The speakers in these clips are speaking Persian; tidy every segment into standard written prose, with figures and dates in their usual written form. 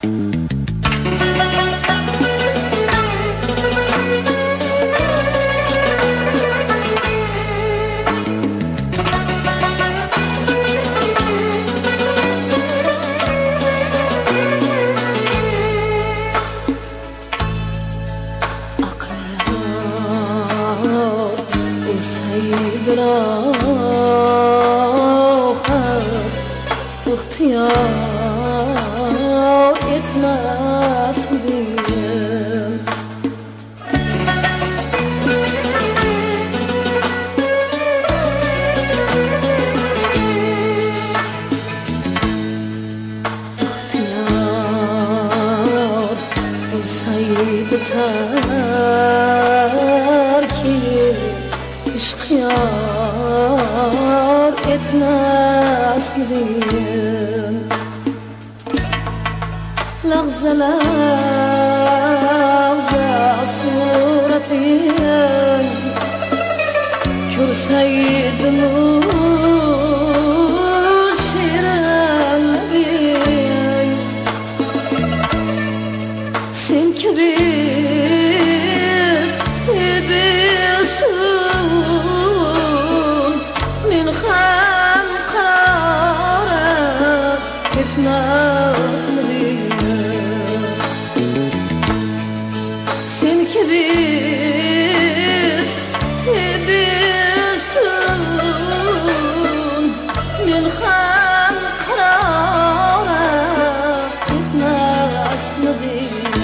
İhtiyar etmez bizim İhtiyar olsaydı terki işkiyar etmez bizim لغزة لغزة صورتين كرسي دموع شيرين سن كبير بيسون من خان قرارك يتناس مدينة سن كبير بيستون من خان قرارك يتناس مدينة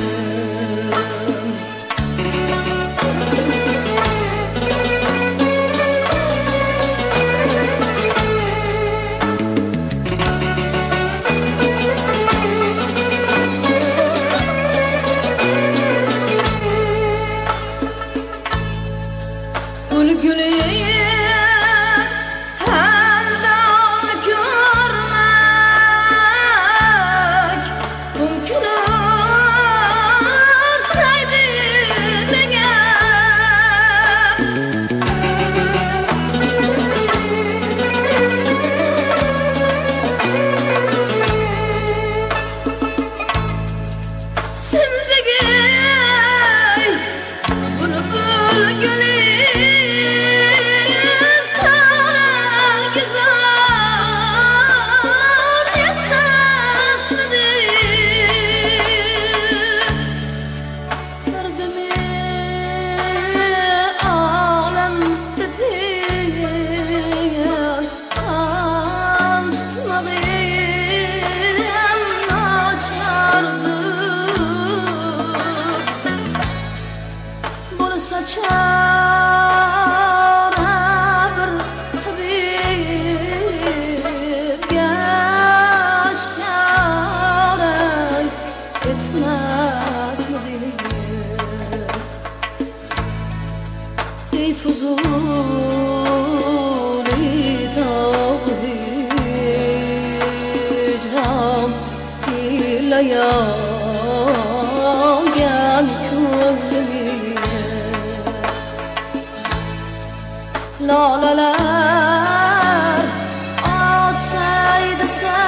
Lalalar outside the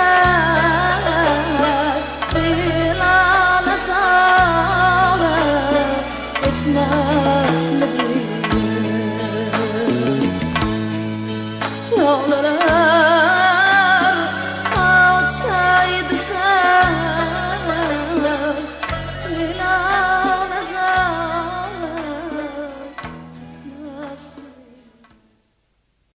sun, Lala Sara, it's must be. Lalalar outside the sun, Lala Sara, must be.